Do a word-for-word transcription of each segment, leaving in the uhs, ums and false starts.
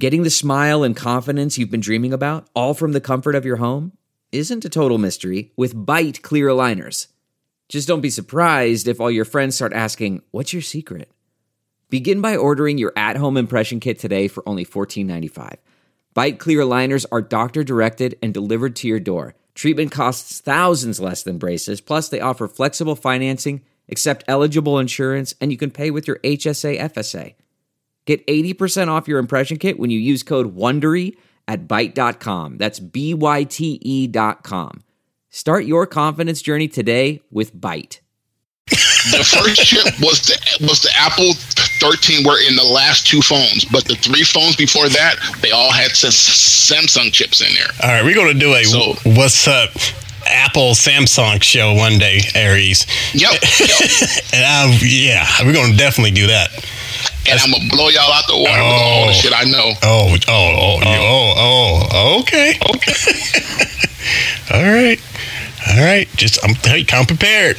Getting the smile and confidence you've been dreaming about, all from the comfort of your home, isn't a total mystery with Byte clear aligners. Just don't be surprised if all your friends start asking, "What's your secret?" Begin by ordering your at-home impression kit today for only fourteen ninety-five. Byte clear aligners are doctor-directed and delivered to your door. Treatment costs thousands less than braces, plus they offer flexible financing, accept eligible insurance, and you can pay with your H S A F S A. Get eighty percent off your impression kit when you use code WONDERY at byte dot com. That's B Y T E dot com. Start your confidence journey today with Byte. The first chip was the was the Apple thirteen, were in the last two phones, but the three phones before that, they all had Samsung chips in there. All right, we're going to do a so, What's Up Apple Samsung show one day, Aries. Yep. yep. and I, yeah, we're going to definitely do that. And I'm going to blow y'all out the water oh, with all the shit I know. Oh, oh, oh, oh, oh, oh okay. Okay. all right. All right. Just, I'm, hey, come prepared.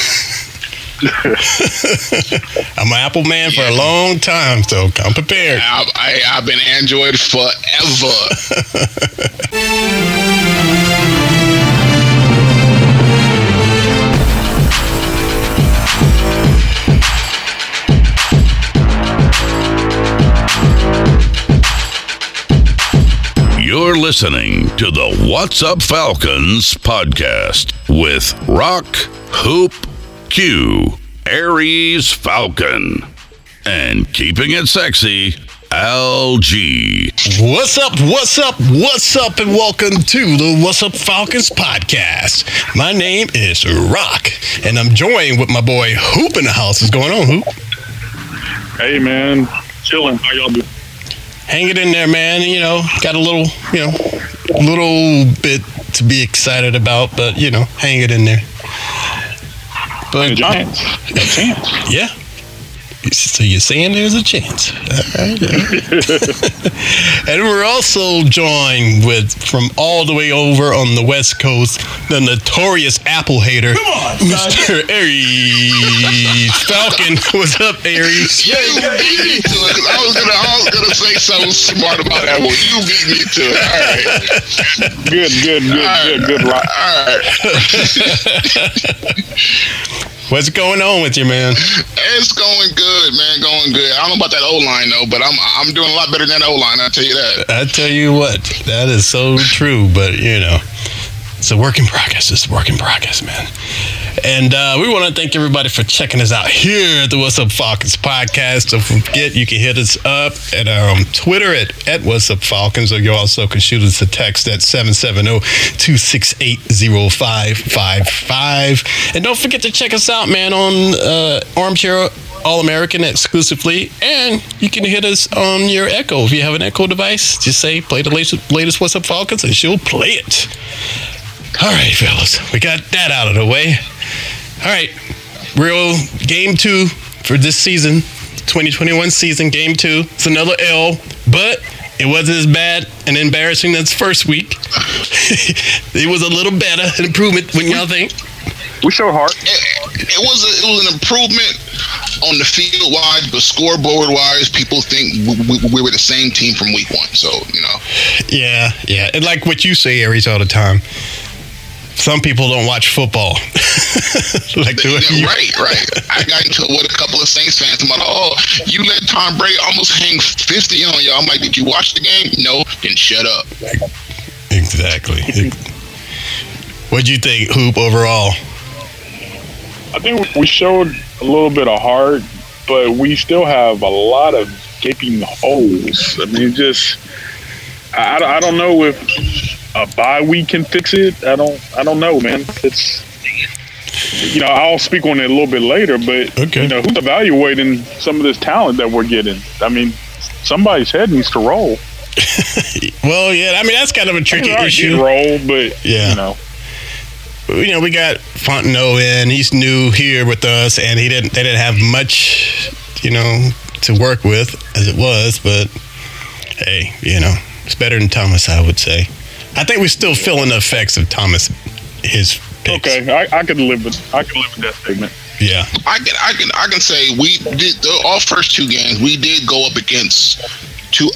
I'm an Apple man for a long time, so come prepared. I, I, I've been Android forever. You're listening to the What's Up Falcons podcast with Rock, Hoop, Q, Aries Falcon, and keeping it sexy, Al G. What's up, what's up, what's up, and welcome to the What's Up Falcons podcast. My name is Rock, and I'm joined with my boy Hoop in the house. What's going on, Hoop? Hey, man. Chilling. How y'all doing? Hang it in there, man. You know, got a little, you know, little bit to be excited about, but, you know, hang it in there. But the Giants, a chance. Yeah. So you're saying there's a chance. All right. All right. And we're also joined with, from all the way over on the West Coast, the notorious Apple hater, on, Mister Aries Falcon. What's up, Aries? Yeah, you beat me to it. I was gonna, I was gonna say something smart about Apple. You beat me to it. All right. Good, good, good, all good, good. Rock. All right. What's going on with you, man? It's going good, man. Going good. I don't know about that O-line, though, but I'm I'm doing a lot better than that O-line, I'll tell you that. I tell you what, that is so true, but, you know, it's a work in progress. It's a work in progress, man. And uh, we want to thank everybody for checking us out here at the What's Up Falcons podcast. Don't forget, you can hit us up at um, Twitter at, at What's Up Falcons, or you also can shoot us a text at seven seven zero, two six eight, zero five five five. And don't forget to check us out, man, on uh, Armchair All-American exclusively. And you can hit us on your Echo. If you have an Echo device, just say, play the latest, latest What's Up Falcons, and she'll play it. All right, fellas, we got that out of the way. All right, real game two for this season, twenty twenty-one season, game two. It's another L, but it wasn't as bad and embarrassing as first week. It was a little better, an improvement, wouldn't y'all think? We showed heart. It, it was a, it was an improvement on the field wise, but scoreboard wise, people think we, we, we were the same team from week one. So, you know. Yeah, yeah. And like what you say, Aries, all the time. Some people don't watch football. like the way you- right, right. I got into it with a couple of Saints fans. I'm like, oh, you let Tom Brady almost hang fifty on you. I'm like, did you watch the game? No, then shut up. Exactly. What'd you think, Hoop, overall? I think we showed a little bit of heart, but we still have a lot of gaping holes. I mean, just I, I don't know if a bye week can fix it. I don't. I don't know, man. It's you know I'll speak on it a little bit later, but okay. you know who's evaluating some of this talent that we're getting? I mean, somebody's head needs to roll. Well, yeah. I mean, that's kind of a tricky I mean, issue. Roll, but yeah. you know. You know, we got Fontenot in. He's new here with us, and he didn't. They didn't have much, you know, to work with as it was. But hey, you know, it's better than Thomas, I would say. I think we're still feeling the effects of Thomas. His picks. Okay, I, I could live with. I could live with that statement. Yeah, I can. I can. I can say we did the all first two games. We did go up against two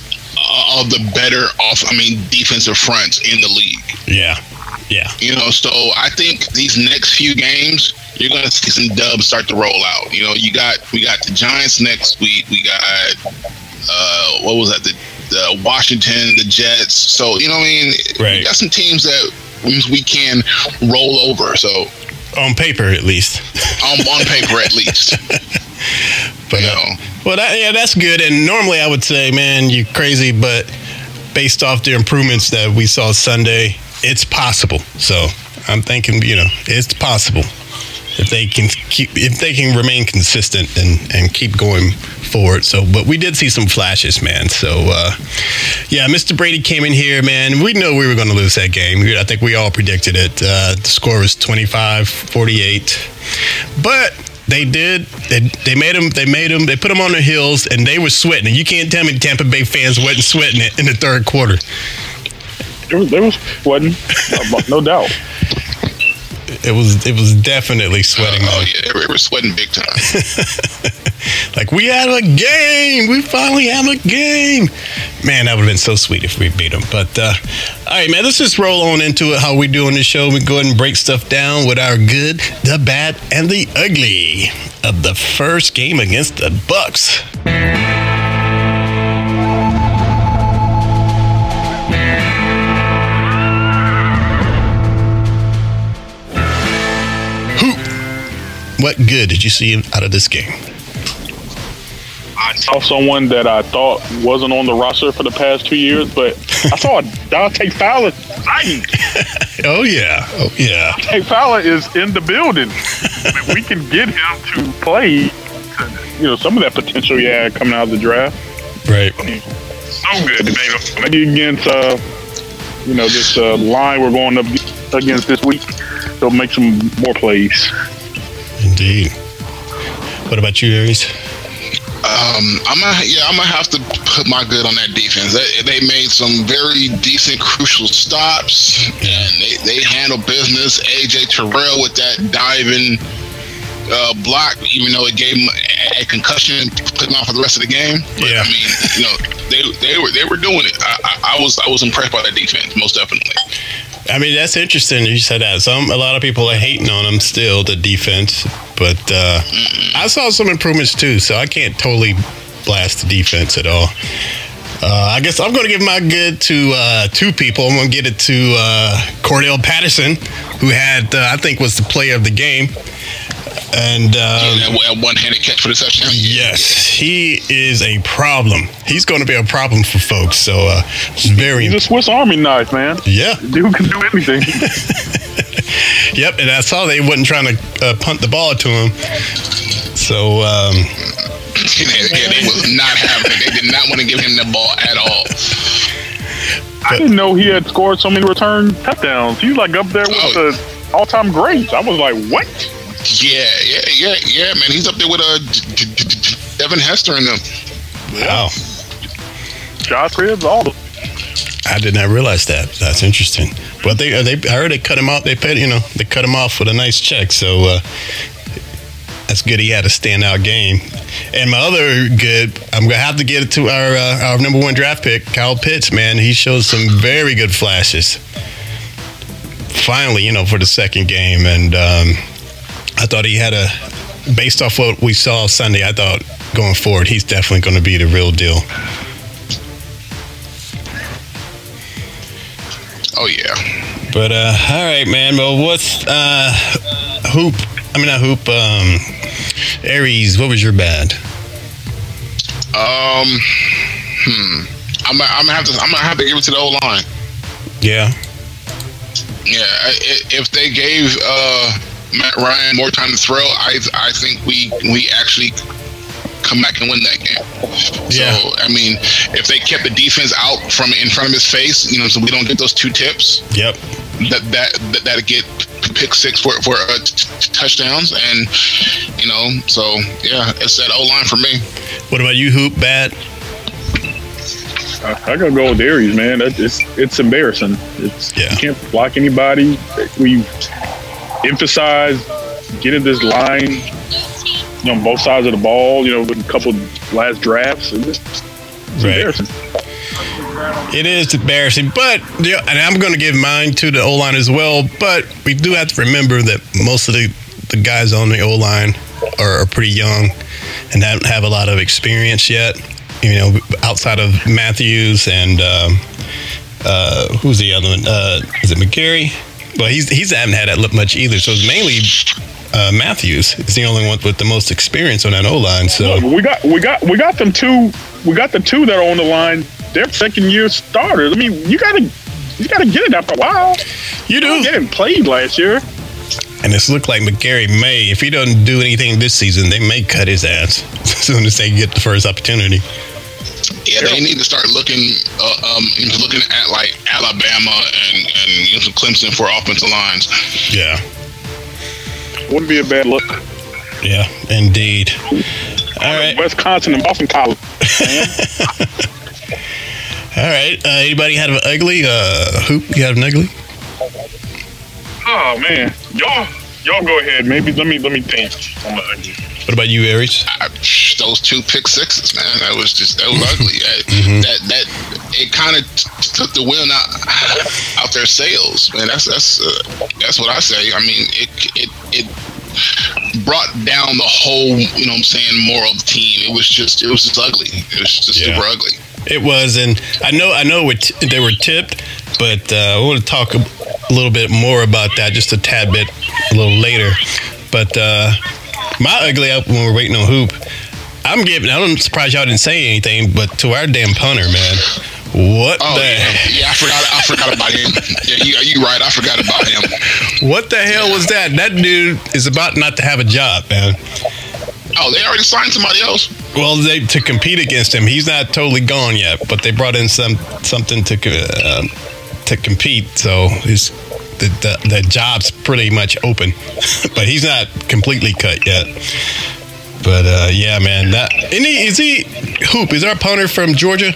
of the better off, I mean, defensive fronts in the league. Yeah, yeah. You know, so I think these next few games, you're going to see some dubs start to roll out. You know, you got we got the Giants next week. We got uh, what was that? The, the Washington, the Jets. So you know, what I mean, right. We got some teams that we can roll over. So on paper, at least. on, on paper, at least. But you uh, know. well, that, yeah, that's good. And normally, I would say, man, you're crazy, but based off the improvements that we saw Sunday, it's possible. So I'm thinking, you know, it's possible if they can keep, if they can remain consistent and, and keep going forward. So, but we did see some flashes, man. So, uh, yeah, Mister Brady came in here, man. We know we were going to lose that game. I think we all predicted it. Uh, the score was twenty-five forty-eight, but they did. They, they made them. They made them. They put them on their heels, and they were sweating. And you can't tell me the Tampa Bay fans wasn't sweating it in the third quarter. They was, they was sweating, no doubt. It was it was definitely sweating. Uh, oh yeah, they were sweating big time. Like, we have a game. We finally have a game. Man, that would have been so sweet if we beat them. But uh, all right, man, let's just roll on into it. How we do on the show? We go ahead and break stuff down with our good, the bad, and the ugly of the first game against the Bucks. What good did you see out of this game? I saw someone that I thought wasn't on the roster for the past two years, but I saw Dante Fowler. Oh, yeah. Oh, yeah. Dante Fowler is in the building. I mean, we can get him to play, you know, some of that potential he had coming out of the draft. Right. So good. Maybe against, uh, you know, this uh, line we're going up against this week, they'll make some more plays. Indeed. What about you, Aries? Um, I'm gonna, yeah, I'm gonna have to put my good on that defense. They, they made some very decent, crucial stops, yeah. and they, they handled business. A J Terrell with that diving uh, block, even though it gave him a, a concussion, put him out for the rest of the game. But, yeah. I mean, you know, they they were they were doing it. I, I, I was I was impressed by that defense, most definitely. I mean, that's interesting you said that. Some a lot of people are hating on them still, the defense, but uh, I saw some improvements too. So I can't totally blast the defense at all. Uh, I guess I'm going to give my good to uh, two people. I'm going to get it to uh, Cordell Patterson, who had uh, I think was the player of the game. And uh, yeah, that one-handed catch for the touchdown. Yes, he is a problem. He's going to be a problem for folks. So uh, it's very. He's a Swiss Army knife, man. Yeah, dude can do anything. Yep, and I saw they wasn't trying to uh, punt the ball to him. So um, yeah, yeah, they was not having it. They did not want to give him the ball at all. I didn't know he had scored so many return touchdowns. He was like up there with oh. the all-time greats. I was like, what? Yeah, yeah, yeah, yeah, man. He's up there with uh, Devin Hester and them. Wow. Josh Cribbs, all of them. I did not realize that. That's interesting. But they, they, I heard they cut him out. They paid, you know, they cut him off with a nice check. So uh, that's good. He had a standout game. And my other good, I'm gonna have to get it to our uh, our number one draft pick, Kyle Pitts. Man, he shows some very good flashes. Finally, you know, for the second game, and um, I thought he had a, based off what we saw Sunday, I thought going forward, he's definitely going to be the real deal. Oh, yeah. But, uh, all right, man. Well, what's, uh, Hoop, I mean, not Hoop, um, Aries, what was your bad? Um, hmm. I'm, I'm gonna have to, I'm gonna have to give it to the O-line. Yeah. Yeah, if they gave, uh, Matt Ryan more time to throw, I I think we we actually come back and win that game. Yeah. So I mean, if they kept the defense out from in front of his face, you know, so we don't get those two tips. Yep. That that that that'd get pick six for for uh, t- t- touchdowns, and you know, so yeah, it's that O line for me. What about you, Hoop? Bad. I, I gotta go with Aries, man. It's it's embarrassing. It's yeah. You can't block anybody. We emphasize getting this line, you know, on both sides of the ball, you know, with a couple last drafts. It's, it's right. embarrassing. It is embarrassing, but yeah, and I'm going to give mine to the O-line as well. But we do have to remember that most of the, the guys on the O-line are, are pretty young and don't have a lot of experience yet. You know, outside of Matthews and um, uh, who's the other one? Uh, is it McGarry? Well, he's he's haven't had that much either. So it's mainly uh, Matthews is the only one with the most experience on that O-line. So Look, we got we got we got them two. We got the two that are on the line. They're second year starters. I mean, you gotta you gotta get it after a while. you do. Getting played last year. And it's looked like McGarry may, if he doesn't do anything this season, they may cut his ass as soon as they get the first opportunity. Yeah, they need to start looking, uh, um, looking at like Alabama and and you know, Clemson for offensive lines. Yeah, Wouldn't be a bad look. yeah, indeed. All right, Wisconsin and Boston College. all right. Uh, anybody had an ugly uh, hoop? You had an ugly? Oh man, y'all y'all go ahead. Maybe let me let me think. on the ugly. What about you, Aries? I, those two pick sixes, man, that was just that was ugly. Mm-hmm. That that it kind of t- took the wind out out their sails, man. That's that's uh, that's what I say. I mean, it it it brought down the whole, you know what I'm saying, moral of the team. It was just it was just ugly. It was just Yeah. super ugly. It was, and I know I know it, they were tipped, but uh, I want to talk a, a little bit more about that just a tad bit a little later. But uh, my ugly up when we're waiting on hoop, I'm giving. I'm surprised y'all didn't say anything, but to our damn punter, man. What Oh the yeah, yeah, I forgot. I forgot about him. Yeah, you you right. I forgot about him. what the hell was that? That dude is about not to have a job, man. Oh, they already signed somebody else. Well, they to compete against him. He's not totally gone yet, but they brought in some something to uh, to compete. So his the, the the job's pretty much open, but he's not completely cut yet. But uh, yeah, man, that and he, is he Hoop? Is our punter from Georgia?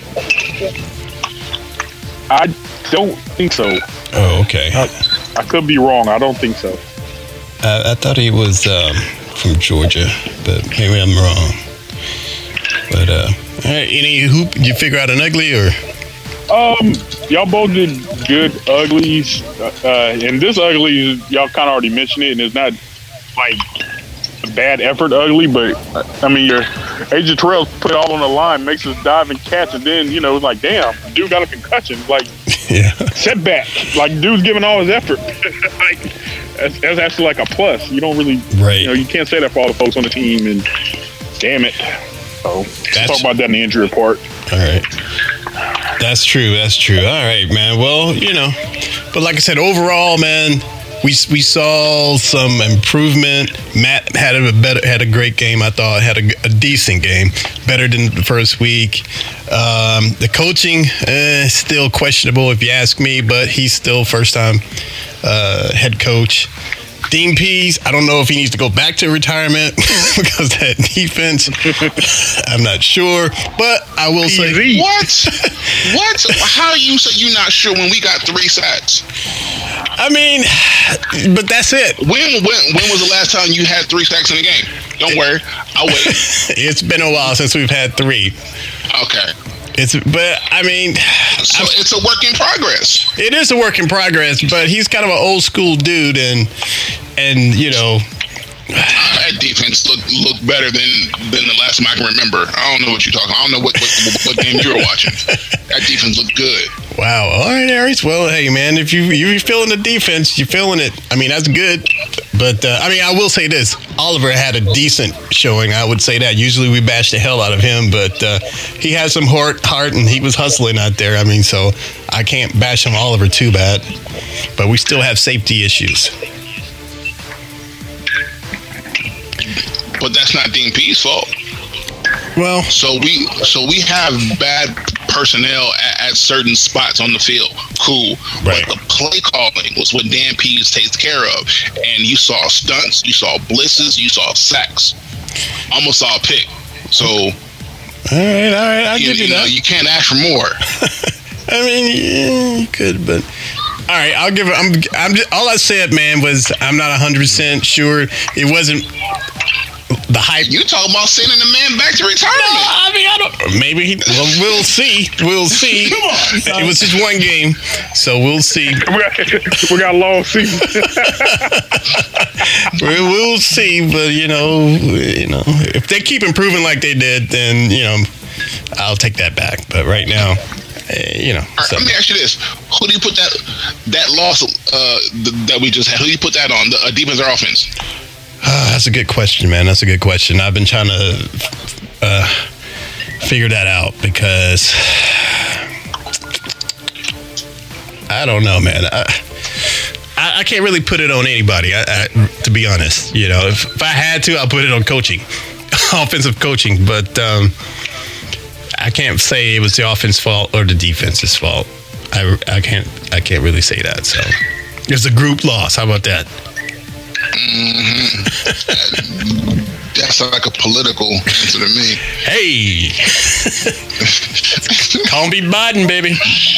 I don't think so. Oh, okay. I, I could be wrong. I don't think so. I, I thought he was um, from Georgia, but maybe I'm wrong. But uh, all right, any Hoop? Did you figure out an ugly or? Um, y'all both did good uglies, uh, and this ugly y'all kind of already mentioned it, and it's not like a bad effort ugly, but I mean, your A J Terrell put it all on the line, makes us dive and catch, and then you know it's like, damn, dude got a concussion, like Yeah. setback, like dude's giving all his effort. Like that's, that's actually like a plus. You don't really, Right. you know, you can't say that for all the folks on the team, and damn it. So let's That's- talk about that in the injury report. All right. That's true. That's true. All right, man. Well, you know, but like I said, overall, man, we we saw some improvement. Matt had a better, had a great game. I thought had a, a decent game, better than the first week. Um, the coaching eh, still questionable, if you ask me, but he's still first time uh, head coach. Dean Pease, I don't know if he needs to go back to retirement because that defense, I'm not sure. But I will say, What? What? How you say you're not sure when we got three sacks? I mean, but that's it. When when when was the last time you had three sacks in a game? Don't worry, I'll wait. It's been a while since we've had three. Okay. It's, but I mean, So it's a work in progress. it is a work in progress. But he's kind of an old school dude, and and you know, That defense looked looked better than than the last time I can remember. I don't know what you're talking. I don't know what what, what game you were watching. That defense looked good. wow. All right, Aries. Well, hey, man, if you you're feeling the defense, you're feeling it. I mean, that's good. But uh, I mean, I will say this: Oliver had a decent showing. I would say that. Usually we bash the hell out of him, but uh, he had some heart, heart, and he was hustling out there. I mean, so I can't bash him Oliver too bad. But we still have safety issues. But that's not Dean Pease's fault. Well, So we so we have bad personnel at, at certain spots on the field. Cool. Right. But the play calling was what Dan Pease takes care of. And you saw stunts, you saw blitzes, you saw sacks. Almost saw a pick. So all right, all right, I'll you, give you you know that. you can't ask for more. I mean, yeah, you could, but all right, I'll give it. I'm, I'm just, all I said, man, was I'm not one hundred percent sure. It wasn't the hype. You talking about sending a man back to retirement? No, I mean, I don't. Maybe he. Well, we'll see. We'll see. Come on, it was just one game, so we'll see. We got, we got a long season. we, we'll see, but you know, you know, if they keep improving like they did, then you know, I'll take that back. But right now, uh, you know. Right, so. Let me ask you this: who do you put that that loss uh, th- that we just had? Who do you put that on? The uh, defense or offense? Uh, that's a good question, man. That's a good question. I've been trying to uh, figure that out because I don't know, man. I I, I can't really put it on anybody. I, I, to be honest, you know, if, if I had to, I'll put it on coaching, offensive coaching. But um, I can't say it was the offense's fault or the defense's fault. I, I can't I can't really say that. So it's a group loss. How about that? Mm-hmm. That's like a political answer to me. Hey, call me Biden, baby.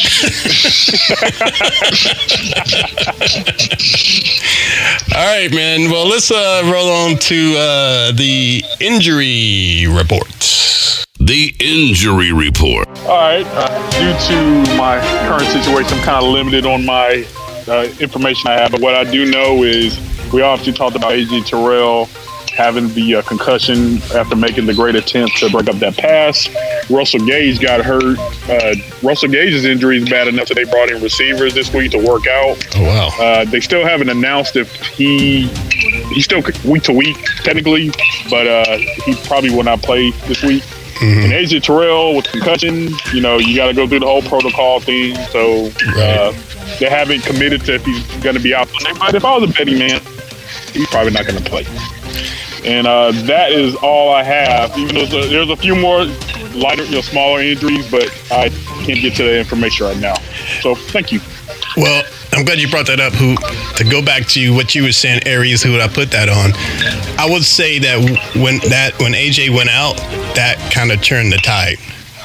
All right, man. Well, let's uh, roll on to uh, the injury report. The injury report. All right. Uh, due to my current situation, I'm kind of limited on my uh, information I have. But what I do know is we obviously talked about A J Terrell having the uh, concussion after making the great attempt to break up that pass. Russell Gage got hurt. Uh, Russell Gage's injury is bad enough that they brought in receivers this week to work out. Oh, wow. Uh, they still haven't announced if he he's still week to week technically, but uh, he probably will not play this week. Mm-hmm. And A J Terrell with concussion, you know, you got to go through the whole protocol thing. So uh, they haven't committed to if he's going to be out. But if I was a betting man, he's probably not going to play. And uh, that is all I have. Even though there's a, there's a few more lighter, you know, smaller injuries, but I can't get to that information right now. So thank you. Well, I'm glad you brought that up, Hoop. To go back to what you were saying, Aries, who would I put that on? I would say that when that when A J went out, that kind of turned the tide.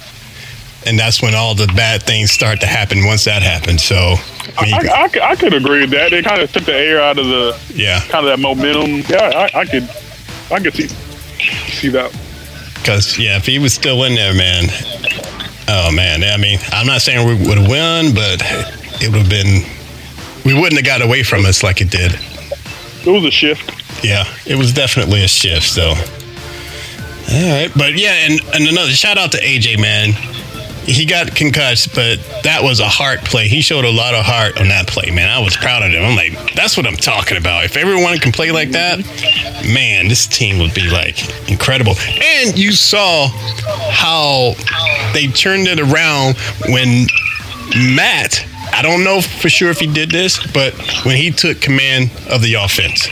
And that's when all the bad things start to happen once that happened. So I, mean, I, I, I could agree with that. It kind of took the air out of the yeah, kind of that momentum. Yeah, I, I could I could see see that. Because yeah, if he was still in there, man. Oh man, I mean, I'm not saying we would have won, but it would have been. We wouldn't have got away from us like it did. It was a shift. Yeah, it was definitely a shift. So, all right, but yeah, and, and another shout out to A J, man. He got concussed, but that was a heart play. He showed a lot of heart on that play, man. I was proud of him. I'm like, that's what I'm talking about. If everyone can play like that, man, this team would be like incredible. And you saw how they turned it around when Matt, I don't know for sure if he did this, but when he took command of the offense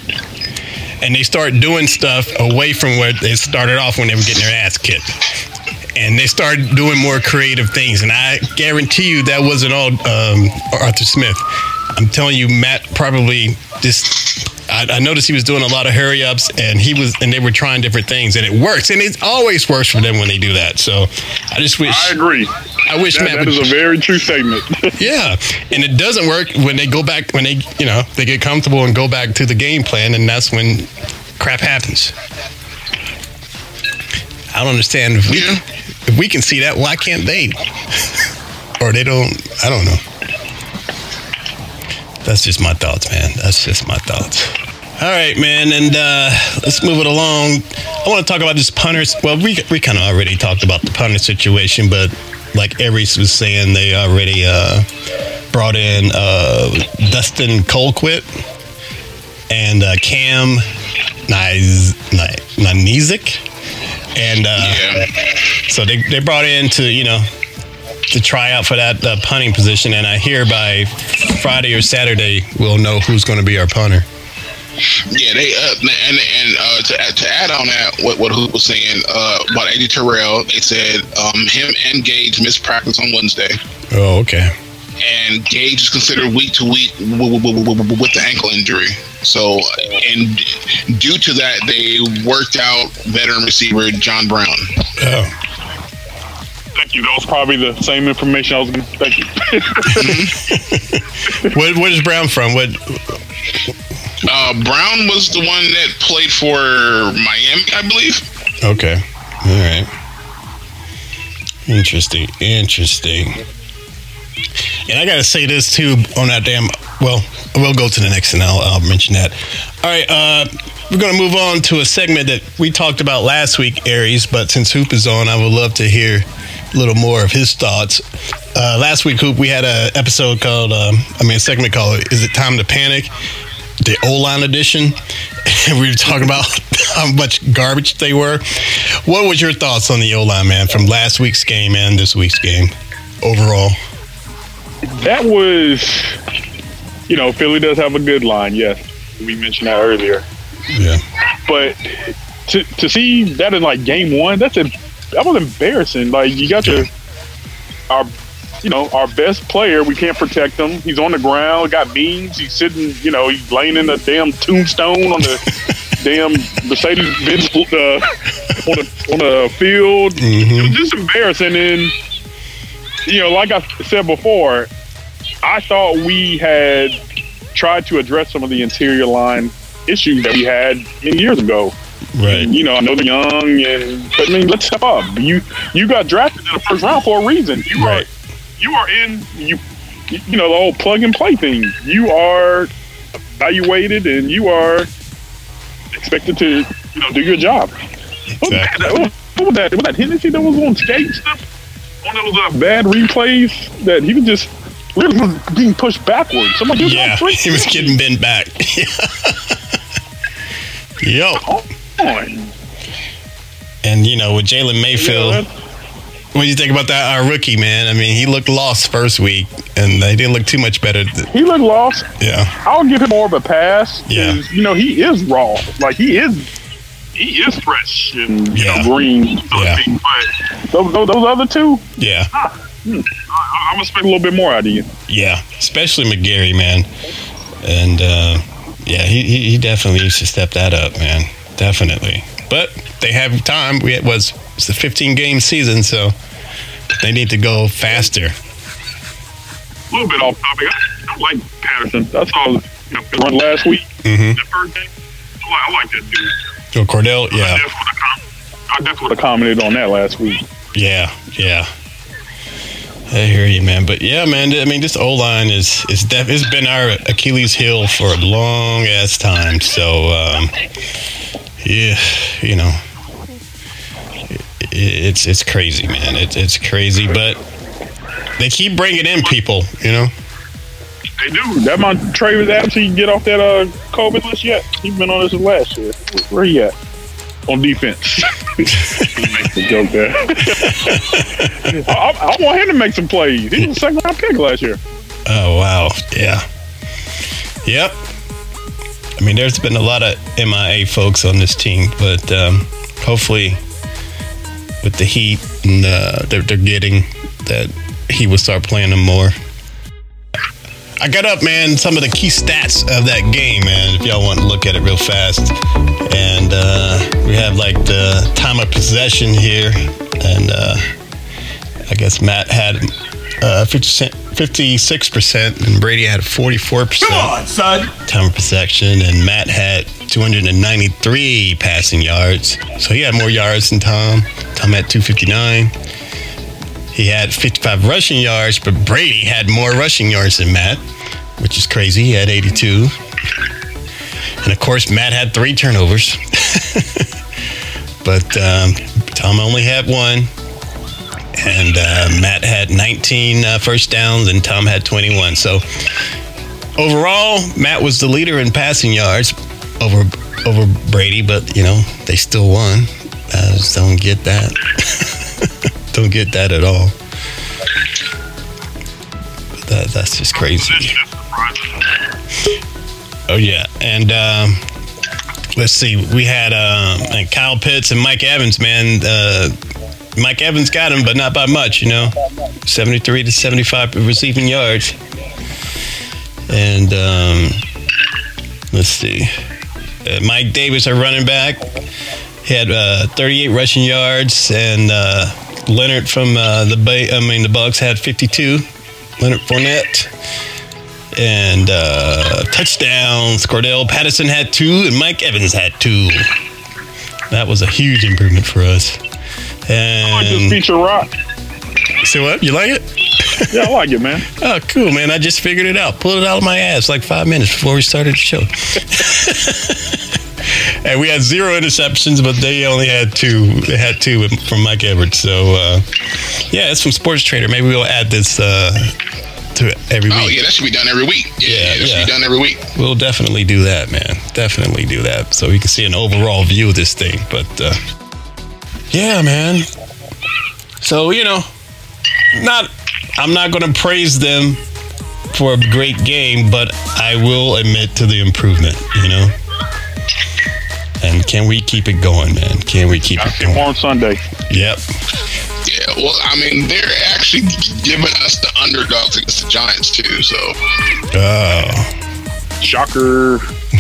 and they started doing stuff away from where they started off when they were getting their ass kicked. And they started doing more creative things. And I guarantee you that wasn't all um, Arthur Smith. I'm telling you, Matt probably just, I, I noticed he was doing a lot of hurry ups and he was, and they were trying different things and it works. And it always works for them when they do that. So I just wish. I agree. I wish that, Matt that would. That is a very true statement. Yeah. And it doesn't work when they go back, when they, you know, they get comfortable and go back to the game plan. And that's when crap happens. I don't understand. If we, yeah. if we can see that, why can't they? Or they don't, I don't know. That's just my thoughts, man. That's just my thoughts. All right, man, and uh, let's move it along. I want to talk about this punters. Well, we we kind of already talked about the punter situation, but like Aries was saying, they already uh, brought in uh, Dustin Colquitt and uh, Cam Nizick. And uh, yeah. so they, they brought in to, you know, to try out for that uh, punting position. And I hear by Friday or Saturday, we'll know who's going to be our punter. Yeah, they uh, and and uh, to to add on that, what what Hoop was saying uh, about A J Terrell, they said um, him and Gage missed practice on Wednesday. Oh, okay. And Gage is considered week to week with the ankle injury. So, and due to that, they worked out veteran receiver John Brown. Oh. Thank you. That was probably the same information I was going to. Thank you. Where, where is Brown from? What? Uh, Brown was the one that played for Miami, I believe. Okay. All right. Interesting. Interesting. And I got to say this, too, on that damn... Well, we'll go to the next and I'll, I'll mention that. All right. Uh, we're going to move on to a segment that we talked about last week, Aries. But since Hoop is on, I would love to hear a little more of his thoughts. Uh, last week, Hoop, we had an episode called... Um, I mean, a segment called Is It Time to Panic? The O-line edition. And we were talking about how much garbage they were. What was your thoughts on the O-line, man, from last week's game and this week's game overall? That was, you know, Philly does have a good line. Yes, we mentioned that earlier. Yeah. But to to see that in like game one, that's a that was embarrassing. Like you got Yeah. to our, you know, our best player. We can't protect him. He's on the ground. Got beans. He's sitting. You know, he's laying in a damn tombstone on the damn Mercedes-Benz uh, on the on the field. Mm-hmm. It was just embarrassing. And you know, like I said before, I thought we had tried to address some of the interior line issues that we had years ago. Right. And, you know, I know they're young, and but I mean, let's step up. You you got drafted in the first round for a reason. You Right. are you are in you you know the whole plug and play thing. You are evaluated, and you are expected to you know do your job. What was Exactly. that? What was that? Was that Hennessy that was on skate stuff? One of those uh, bad replays that he was just really was being pushed backwards. So I'm like, Yeah, he was getting bent back. Yo. on. And, you know, with Jalen Mayfield, Yeah, what do you think about that, our rookie, man? I mean, he looked lost first week, and they didn't look too much better. he looked lost. Yeah. I'll give him more of a pass. Yeah. 'Cause, you know, he is raw. Like he is, he is fresh and you Yeah. know, green. So Yeah. to speak. But those, those, those other two, Yeah. ah, hmm, I, I'm expecting a little bit more out of you. Yeah. Especially McGarry, man. And, uh, yeah, he, he he definitely needs to step that up, man. Definitely. But they have time. We it was it's the fifteen game season, so they need to go faster. A little bit off topic. I, I like Patterson. I saw you know the run last week. Mhm. The first game. I like, I like that dude. So Cordell, I yeah, definitely would have com- I definitely would have commented on that last week. yeah, yeah. I hear you, man. But yeah, man. I mean, this O line is is def- it's been our Achilles heel for a long ass time. So um, yeah, you know, it, it's it's crazy, man. It's it's crazy, but they keep bringing in people. You know. They do. That my Travis Adams, he can get off that uh, COVID list yet? He's been on this last year. Where he at? On defense. He makes the joke there. I, I want him to make some plays. He was a second round pick last year. Oh wow, yeah, yep. I mean, there's been a lot of M I A folks on this team, but um, hopefully, with the heat and uh, they're, they're getting, that he will start playing them more. I got up, man, some of the key stats of that game, man, if y'all want to look at it real fast. And uh, we have like the time of possession here, and uh, I guess Matt had uh, fifty-six percent, and Brady had forty-four percent. Come on, son. Time of possession, and Matt had two hundred ninety-three passing yards. So he had more yards than Tom. Tom had two fifty-nine. He had fifty-five rushing yards, but Brady had more rushing yards than Matt, which is crazy. He had eighty-two. And of course, Matt had three turnovers. But um, Tom only had one. And uh, Matt had nineteen uh, first downs, and Tom had twenty-one. So overall, Matt was the leader in passing yards over over Brady, but, you know, they still won. I just don't get that. Don't get that at all. But that, that's just crazy. Oh, yeah. And um, let's see. We had um, like Kyle Pitts and Mike Evans, man. Uh, Mike Evans got him, but not by much, you know. seventy-three to seventy-five receiving yards. And um, let's see. Uh, Mike Davis, our running back, he had uh, thirty-eight rushing yards, and uh, Leonard from uh, the Bay, I mean the Bucks had fifty-two. Leonard Fournette, And uh, touchdowns. Cordell Patterson had two, and Mike Evans had two. That was a huge improvement for us. And I like this feature, Rock. See what? You like it? Yeah, I like it, man. Oh, cool, man. I just figured it out. Pulled it out of my ass like five minutes before we started the show. And we had zero interceptions, but they only had two. They had two from Mike Edwards. So, uh, yeah, it's from Sports Trader. Maybe we'll add this uh, to every week. Oh, yeah, that should be done every week. Yeah, Yeah, yeah that yeah. should be done every week. We'll definitely do that, man. Definitely do that. So we can see an overall view of this thing. But, uh, yeah, man. So, you know, not I'm not going to praise them for a great game, but I will admit to the improvement, you know? And can we keep it going, man? Can we keep I it see going? more on Sunday. Yep. Yeah, well, I mean, they're actually giving us the underdogs against the Giants, too, so. Oh. Shocker.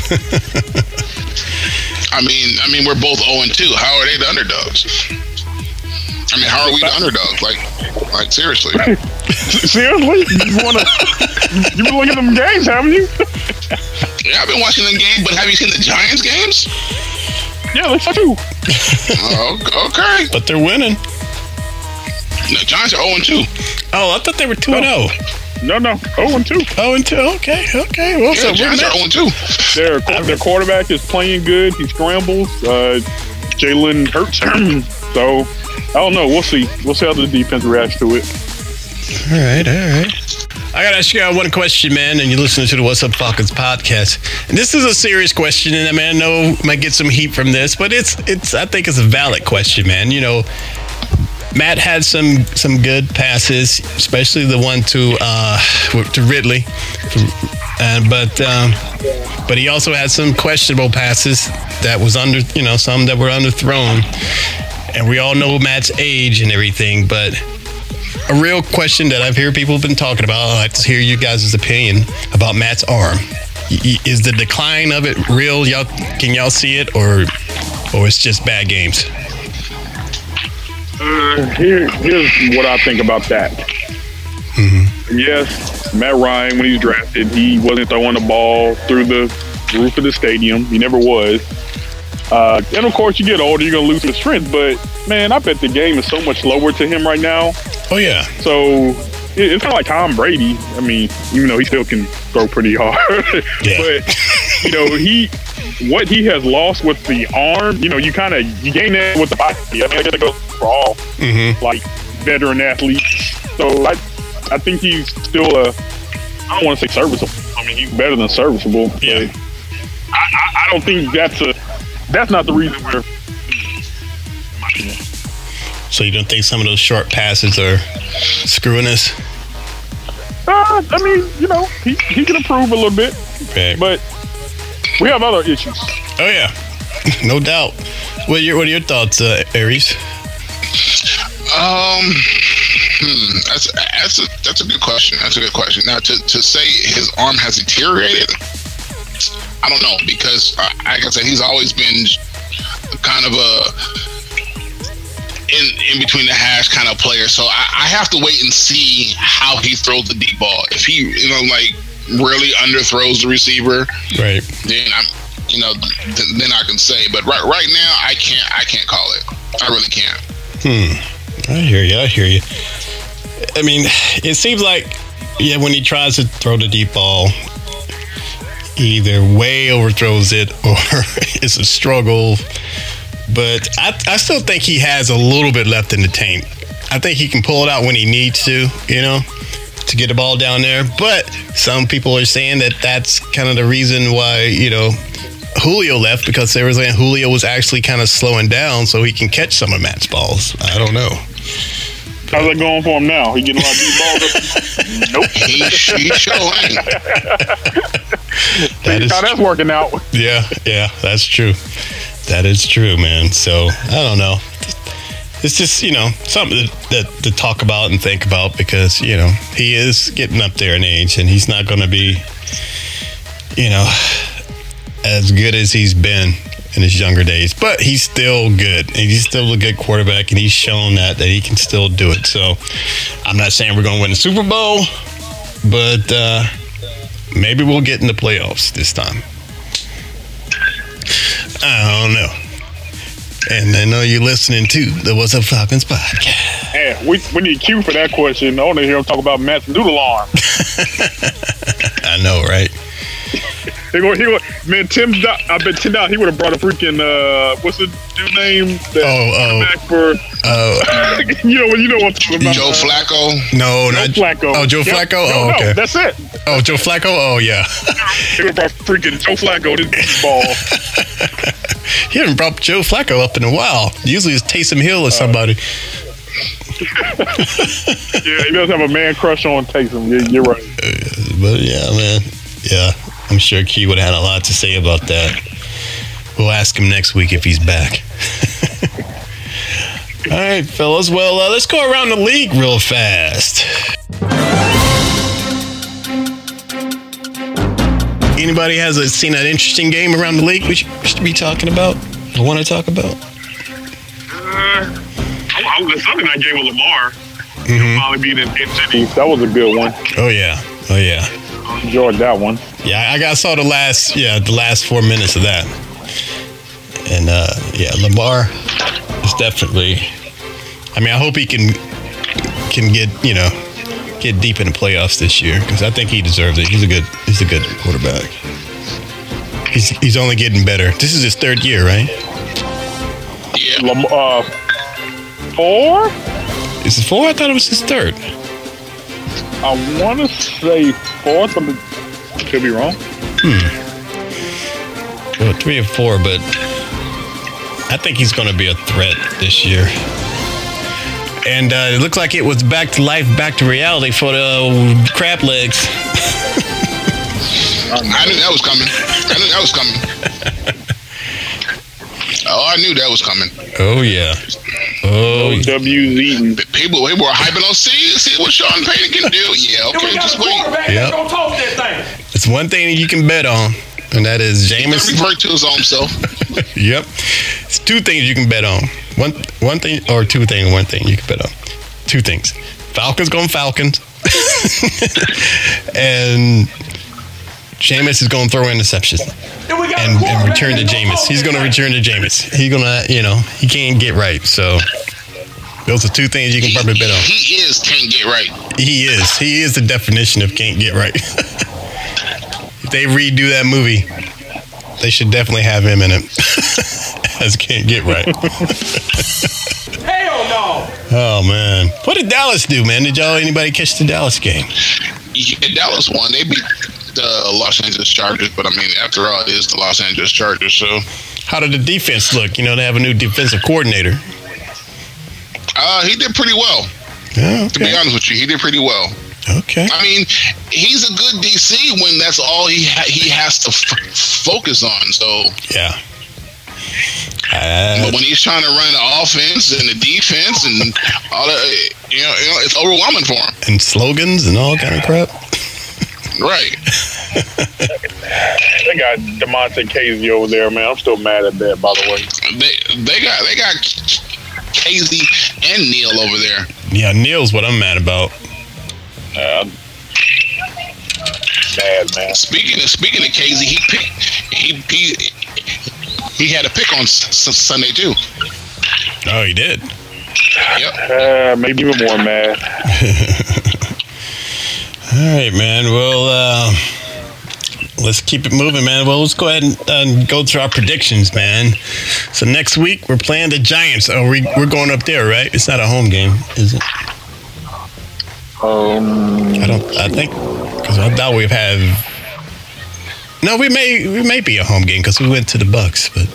I mean, I mean, we're both oh and two. How are they the underdogs? I mean, how are we the underdogs? Like, like seriously. Seriously? You wanna? You been looking at them games, haven't you? Yeah, I've been watching the game, but have you seen the Giants games? Yeah, they suck too. Oh, okay. But they're winning. The Giants are oh and two. Oh, I thought they were two and oh. No, no. Oh and two. Oh and two. Okay, okay. Well, Yeah, so the Giants we're are not- oh and two. Their their quarterback is playing good. He scrambles. Uh, Jalen Hurts. So I don't know. We'll see. We'll see how the defense reacts to it. All right, all right. I got to ask you guys one question, man, and you're listening to the What's Up Falcons podcast. And this is a serious question, and I mean, I know I might get some heat from this, but it's, it's. I think it's a valid question, man. You know, Matt had some some good passes, especially the one to uh, to Ridley, uh, but um, but he also had some questionable passes that was under, you know, some that were underthrown. And we all know Matt's age and everything, but a real question that I've heard people have been talking about, I'd like to hear you guys' opinion about Matt's arm. Y- Is the decline of it real? Y'all, can y'all see it, or or it's just bad games? Uh, here, here's what I think about that. Mm-hmm. Yes, Matt Ryan, when he's drafted, he wasn't throwing the ball through the roof of the stadium. He never was. Uh, and of course, you get older, you're gonna lose your strength. But man, I bet the game is so much slower to him right now. Oh yeah. So it, it's kind of like Tom Brady. I mean, even though he still can throw pretty hard, Yeah. but you know, he what he has lost with the arm. You know, you kind of you gain that with the body. I mean, I gotta go for all Mm-hmm. like veteran athletes. So I, I think he's still a. I don't want to say serviceable. I mean, he's better than serviceable. Yeah. But I, I, I don't think that's a. That's not the reason we're. So you don't think some of those short passes are screwing us? Uh, I mean, you know, he, he can improve a little bit, Right. but we have other issues. Oh yeah, no doubt. What are your What are your thoughts, uh, Aries? Um, hmm, that's that's a that's a good question. That's a good question. Now, to to say his arm has deteriorated, I don't know, because uh, like I said, he's always been kind of a in in between the hash kind of player. So I, I have to wait and see how he throws the deep ball. If he, you know, like really underthrows the receiver, Right. then I'm, you know, th- then I can say. But right right now, I can't I can't call it. I really can't. Hmm. I hear you. I hear you. I mean, it seems like, yeah, when he tries to throw the deep ball, he either way overthrows it or it's a struggle. But I, I still think he has a little bit left in the tank. I think he can pull it out when he needs to, you know, to get the ball down there. But some people are saying that that's kind of the reason why, you know, Julio left, because they were saying Julio was actually kind of slowing down so he can catch some of Matt's balls. I don't know. How's that going for him now? He getting a lot of deep balls? Nope. He, he sure ain't. That is How that's working out. Yeah, yeah, that's true. That is true, man. So I don't know. It's just, you know, something that, that to talk about and think about, because, you know, he is getting up there in age and he's not going to be, you know, as good as he's been in his younger days, but he's still good and he's still a good quarterback, and he's shown that that he can still do it. So I'm not saying we're going to win the Super Bowl, but uh maybe we'll get in the playoffs this time. I don't know. And I know you're listening to the What's Up Falcons podcast. Hey, we, we need Q for that question. I want to hear him talk about Matt's noodle arm. I know, right? He go, he go, man, Tim, I bet ten dollars he would have brought a freaking, uh, what's the dude name? That Oh, oh. back for, Uh, you know, you know what I'm talking about. Joe uh, Flacco. no, Joe not Flacco. Oh, Joe Yep. Flacco? No, Oh, no, okay. that's it. Oh, Joe Flacco? Oh, yeah. He would have brought freaking Joe Flacco this ball. He haven't brought Joe Flacco up in a while. Usually it's Taysom Hill or somebody. Yeah, he does have a man crush on Taysom. You're, you're right. Uh, but yeah, man. Yeah, I'm sure Key would have had a lot to say about that. We'll ask him next week if he's back. All right, fellas. Well, uh, let's go around the league real fast. Anybody has a, seen an interesting game around the league we should, we should be talking about? I want to talk about? Uh, I was Sunday night game with Lamar. Mm-hmm. Probably beat in City. That was a good one. Oh yeah, oh yeah, Enjoyed that one. yeah. I got saw the last, yeah, the last four minutes of that, and uh, yeah, Lamar is definitely. I mean, I hope he can can get you know get deep in the playoffs this year because I think he deserves it. He's a good he's a good quarterback. He's he's only getting better. This is his third year, right? Yeah. Lam- uh, four? Is it four? I thought it was his third. I want to say fourth, but I could be wrong. Well, three or four, but I think he's going to be a threat this year. And uh, it looks like it was back to life, back to reality for the crab legs. I knew that was coming. I knew that was coming. Oh, I knew that was coming. Oh yeah. Oh, yeah. W's eating. People, people were hyping on see, see what Sean Payton can do. Yeah, okay, just wait. Yep. It's one thing you can bet on, and that is He can Jameis. revert to his own self. Yep. It's two things you can bet on. One one thing or two things, one thing you can bet on. Two things. Falcons going Falcons. And Jameis is going to throw interceptions. And, and return to Jameis. He's going to return to Jameis. He's going to, you know, he can't get right. So those are two things you can probably bet on. He is can't get right. He is. He is the definition of can't get right. If they redo that movie, they should definitely have him in it. As can't get right. Hell no! Oh man, what did Dallas do, man? Did y'all anybody catch the Dallas game? Yeah, Dallas won. They beat the Los Angeles Chargers, but I mean, after all, it is the Los Angeles Chargers. So, How did the defense look? You know, they have a new defensive coordinator. uh, he did pretty well. Oh, To be okay. honest with you, he did pretty well. Okay. I mean, he's a good D C when that's all he ha- he has to f- focus on. So, Yeah. Uh, but when he's trying to run the offense and the defense and all that, you know, you know it's overwhelming for him. and slogans and all kind of crap. Right. They got DeMonte Casey over there, man. I'm still mad at that, by the way. They they got they got Casey and Neil over there. Yeah, Neil's what I'm mad about. Uh, mad, man. Speaking of speaking of Casey, he picked he he he had a pick on s- s- Sunday too. Oh, he did. Yep. Uh, maybe even more mad. All right, man. Well, uh, let's keep it moving, man. Well, let's go ahead and, and go through our predictions, man. So next week we're playing the Giants. Oh, we, we're going up there, right? It's not a home game, is it? Um, I don't. I think because I thought we've had. No, we may we may be a home game because we went to the Bucks, but.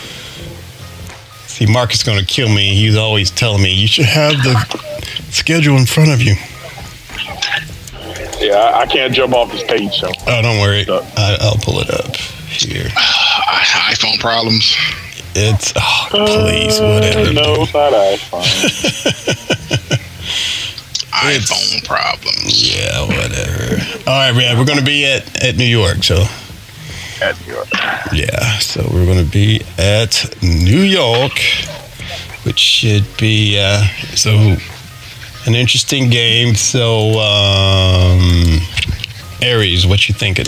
See, Mark is going to kill me. He's always telling me you should have the schedule in front of you. yeah, I, I can't jump off this page, so. Oh, don't worry. I, I'll pull it up here. iPhone problems. It's oh, please, whatever. Uh, no, it's not iPhone. iPhone problems. Yeah, whatever. All right, man. We're going to be at, at New York, so At New York. yeah. So we're going to be at New York, which should be uh, so an interesting game. So um, Aries, what you thinking?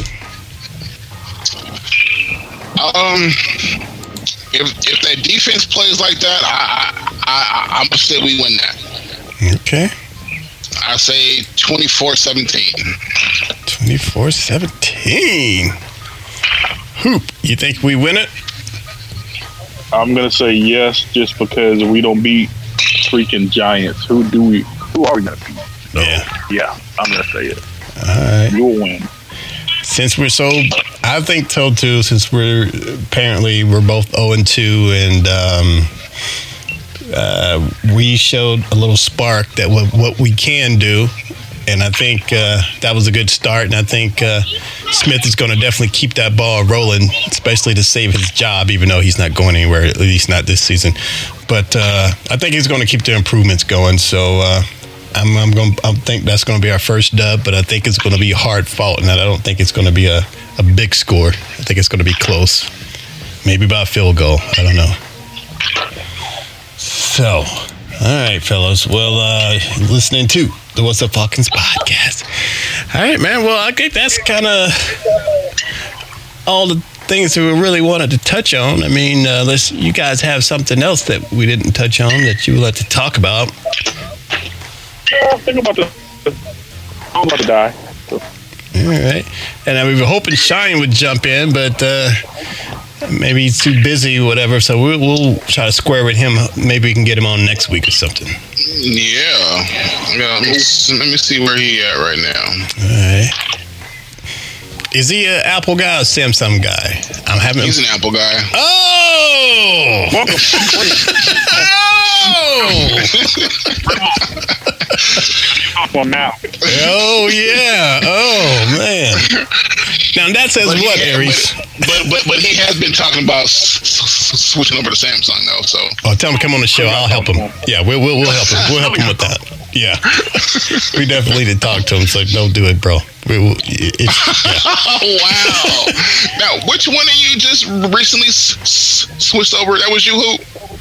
Um, if if that defense plays like that, I I, I I'm gonna say we win that. Okay. I say twenty-four seventeen. twenty-four seventeen. Hoop, you think we win it? I'm gonna say yes, just because we don't beat freaking Giants. Who do we? Who are we gonna beat? So, Yeah. Yeah, I'm gonna say it. All right. You'll win. Since we're so, I think so too. Since we're apparently we're both zero and two, and um, uh, we showed a little spark that what, what we can do, and I think uh, that was a good start. And I think uh, Smith is going to definitely keep that ball rolling, especially to save his job, even though he's not going anywhere, at least not this season. But uh, I think he's going to keep the improvements going. So. Uh, I'm, I'm going. I think that's going to be our first dub, but I think it's going to be hard fought, and I don't think it's going to be a, a big score. I think it's going to be close, maybe by a field goal. I don't know. So, all right, fellas. Well, uh, listening to the What's Up Falcons podcast. All right, man. Well, I think that's kind of all the things that we really wanted to touch on. I mean, uh, let's. You guys have something else that we didn't touch on that you would like to talk about? Yeah, think about the. I'm about to die. So. All right. And uh, we were hoping Shine would jump in, but uh, maybe he's too busy or whatever. So we'll, we'll try to square with him. Maybe we can get him on next week or something. Yeah. Yeah. Let me, let me see where he at right now. All right. Is he an Apple guy or Samsung guy? I'm having. He's an Apple guy. Oh! Welcome. Oh! Well, now. Oh yeah! Oh man! Now that says But he what, had- Aries? But, but but he has been talking about s- s- switching over to Samsung though. So Oh, tell him to come on the show. I'll help him. Yeah, we'll we'll, we'll help him. We'll help him with that. Yeah, we definitely need to talk to him. It's like, don't do it, bro. We will. It's, yeah. oh wow! Now, which one of you just recently s- s- switched over? That was you, who?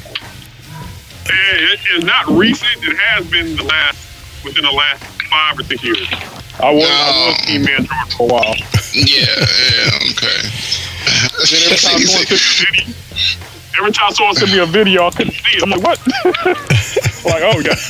It, it's not recent. It has been the last within the last five or six years. I was, No. I was Team Android for a while. Yeah, yeah, okay. Then every time someone sent me a video, every time someone sent me a video, I couldn't see it. I'm like, what? Like, oh yeah.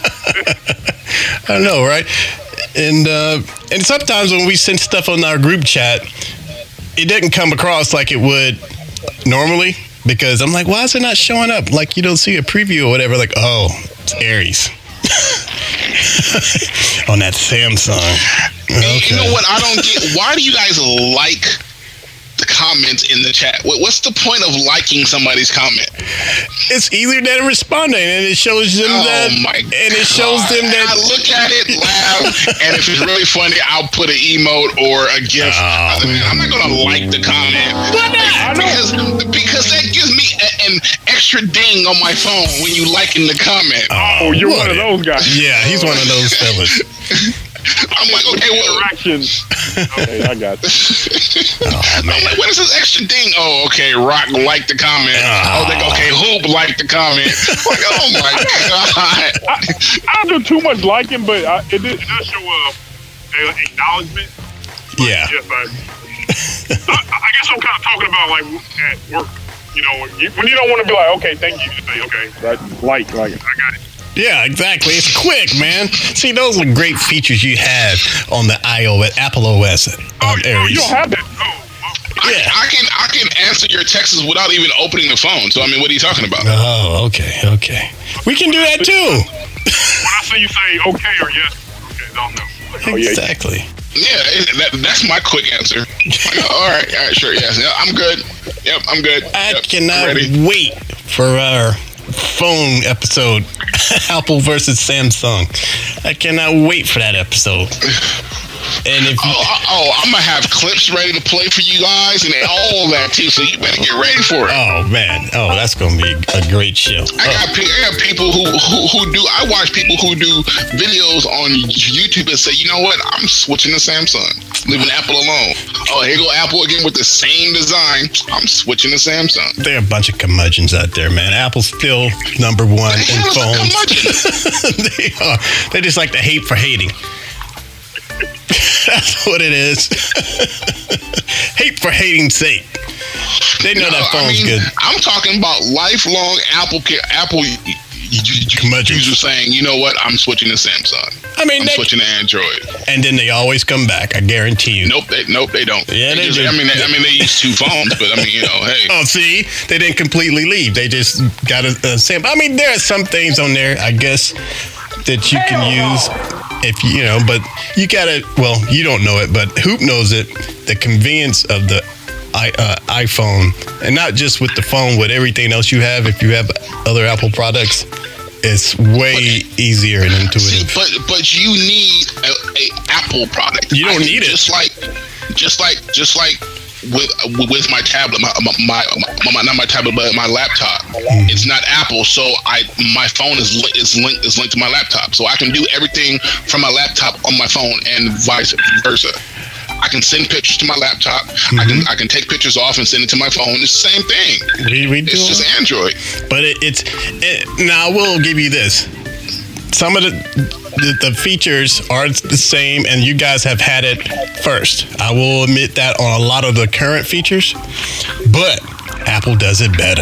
I know, right? And uh, and sometimes when we send stuff on our group chat, it didn't come across like it would normally because I'm like, why is it not showing up? Like you don't see a preview or whatever. Like, oh, it's Aries on that Samsung. And Okay. you know what? I don't get. Why do you guys like the comments in the chat? What- What's the point of liking somebody's comment? It's either that or responding, and it shows them Oh that, my and it shows God. them that. I look at it, laugh, and if it's really funny, I'll put an emote or a GIF. Oh. I'm not gonna like the comment. Why not? Because because that gives me a, an extra ding on my phone when you liking the comment. Oh, you're one of those guys. Yeah, he's one of those fellas. I'm like, okay, well, Interactions. Okay, I got you. Oh, I'm like, what is this extra ding? Oh, okay, Rock liked the comment. Oh. Oh, they go, okay, Hoop liked the comment. Like, oh my God. I, I don't do too much liking, but I, it, did, it does show up uh, acknowledgement. Yeah. Yes, I, I, I guess I'm kind of talking about like at work. You know, when you, when you don't want to be like, okay, thank you, just say, okay, right, like, like, I got it. Yeah, exactly. It's quick, man. See, those are great features you have on the iOS, Apple O S on Oh, you, Aries. you don't have that. Oh, oh. Yeah. I, I can I can answer your texts without even opening the phone. So I mean, what are you talking about? Oh, okay, okay. We can do that too. When I say you say okay or yes, okay, don't know. Like, oh, yeah, Exactly. Yeah, it- that, that's my quick answer. Like, all right, all right, sure, yes, yeah, I'm good. Yep, I'm good. I Yep, cannot ready. wait for our phone episode, Apple versus Samsung. I cannot wait for that episode. And if Oh, you, oh, oh, I'm gonna have clips ready to play for you guys and all that too. So you better get ready for it. oh man, oh that's gonna be a great show. I got pe- I got people who, who who do. I watch people who do videos on YouTube and say, you know what? I'm switching to Samsung, leaving Apple alone. Oh, here go Apple again with the same design. I'm switching to Samsung. There are a bunch of curmudgeons out there, man. Apple's still number one The in hell is a phones. curmudgeon? they are. They just like to hate for hating. That's what it is. Hate for hating's sake. They know No, that phone's I mean, good. I'm talking about lifelong Apple care, Apple users saying, you know what, I'm switching to Samsung. I mean, I'm they, switching to Android. and then they always come back. I guarantee you. Nope, they, nope, they don't. Yeah, they just, do. I mean, they, I mean, they use two phones, but I mean, you know, hey. Oh, see, they didn't completely leave. They just got a, a sample. I mean, there are some things on there, I guess, that you can use if you, you know, but you gotta. Well, you don't know it, but Hoop knows it. The convenience of the I, uh, iPhone, and not just with the phone, with everything else you have. If you have other Apple products, it's way easier and intuitive. See, but but you need a, a Apple product. You don't I mean, need it. Just like, just like, just like with with my tablet, my my, my, my not my tablet, but my laptop. Mm. It's not Apple, so I my phone is li- is linked is linked to my laptop, so I can do everything from my laptop on my phone and vice versa. I can send pictures to my laptop. Mm-hmm. I can I can take pictures off and send it to my phone. It's the same thing. We, we do it's just Android. But it, it's it, now I will give you this. Some of the, the the features are the same, and you guys have had it first. I will admit that on a lot of the current features, but Apple does it better.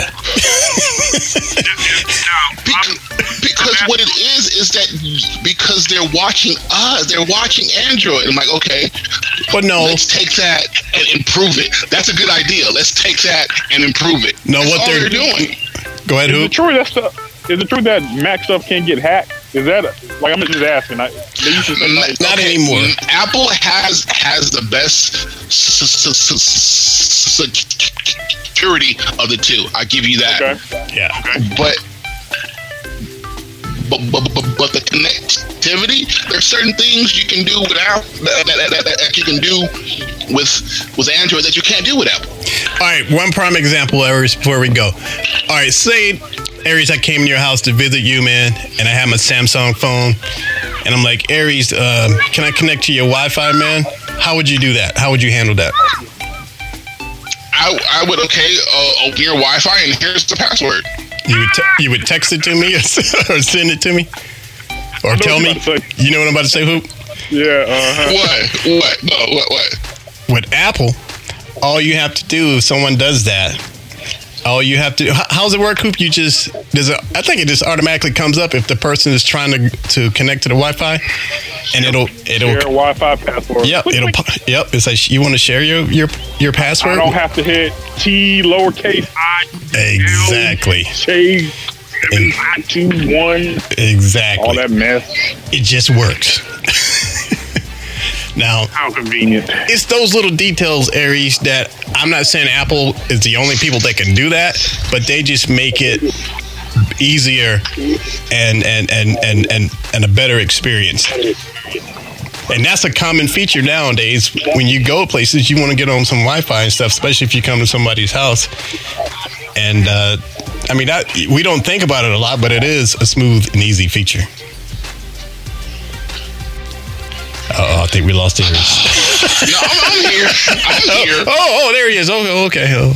because, because what it is is that because they're watching us, they're watching Android. I'm like, okay, but no, let's take that and improve it. That's a good idea. Let's take that and improve it. No, That's what all they're, they're doing. Go ahead, Is Hoop. it true that stuff? Is it true that Mac stuff can't get hacked? Is that a, like I'm just asking? I, they used to say Not, like, Not anymore. Apple has has the best s- s- s- security of the two. I give you that. okay. Yeah. But, but but but but the connectivity, there's certain things you can do without that, that, that, that you can do with with Android that you can't do with Apple. All right, one prime example, Aries, before we go. All right, say, Aries, I came to your house to visit you, man, and I have my Samsung phone, and I'm like, Aries, uh, can I connect to your Wi-Fi, man? How would you do that? How would you handle that? I I would okay uh, open your Wi-Fi and here's the password. You would te- you would text it to me or send it to me? Or tell me? You know what I'm about to say, Hoop? Yeah. Uh-huh. What? What? No, what? What? With Apple, all you have to do if someone does that, all you have to, how, how's it work, Hoop? You just, does it, I think it just automatically comes up if the person is trying to to connect to the Wi-Fi, and it'll, it'll, Share Wi-Fi password. yep, Click, it'll, click. yep, it's like, you want to share your, your, your password? I don't have to hit T lowercase I. Exactly. J seven five two one. Exactly. All that mess. It just works. Now, How convenient. it's those little details, Aries, that I'm not saying Apple is the only people that can do that, but they just make it easier and and and and and, and a better experience. And that's a common feature nowadays. When you go places, you want to get on some Wi-Fi and stuff, especially if you come to somebody's house. And uh, I mean, that, we don't think about it a lot, but it is a smooth and easy feature. Uh-oh, I think we lost Aries. No, I'm, I'm here. I'm here. Oh, oh, there he is. Oh, okay. Oh.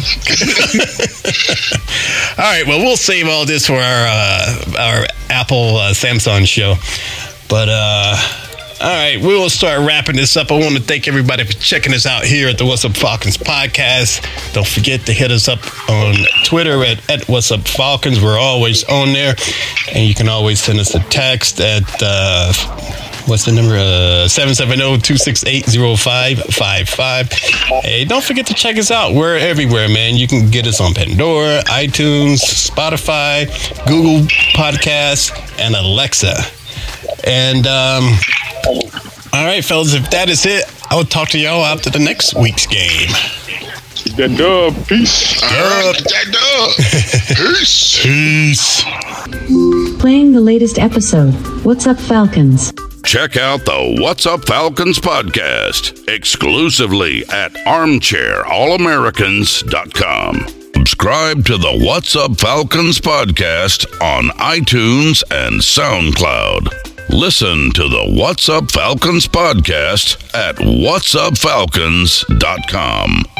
All right. Well, we'll save all this for our uh, our Apple uh, Samsung show. But uh, all right, we will start wrapping this up. I want to thank everybody for checking us out here at the What's Up Falcons podcast. Don't forget to hit us up on Twitter at, at What's Up Falcons. We're always on there, and you can always send us a text at. Uh, What's the number? Uh, seven seven zero, two six eight, zero five five five. Hey, don't forget to check us out. We're everywhere, man. You can get us on Pandora, iTunes, Spotify, Google Podcasts, and Alexa. And, um, all right, fellas, if that is it, I'll talk to y'all after the next week's game. That dub. Peace. All right, get that dub. Peace. Peace. Playing the latest episode. What's Up Falcons? Check out the What's Up Falcons podcast exclusively at armchair all americans dot com. Subscribe to the What's Up Falcons podcast on iTunes and SoundCloud. Listen to the What's Up Falcons podcast at what's up falcons dot com.